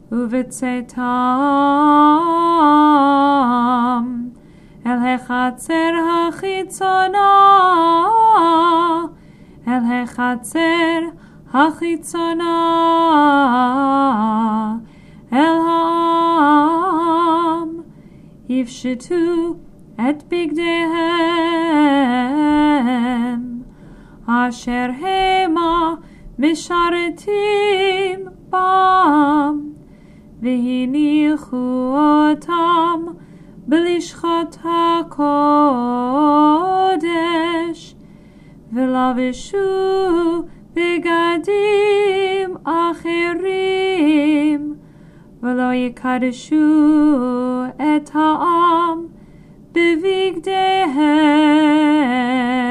ובצאתם אל החצר החיצונה, אל החצר החיצונה, אל העם, יפשטו את בגדיהם, אשר המה משרתים בם, והניחו אותם בלשכות הקודש, ולבשו בגדים אחרים, ולא יקדשו את העם בבגדיהם.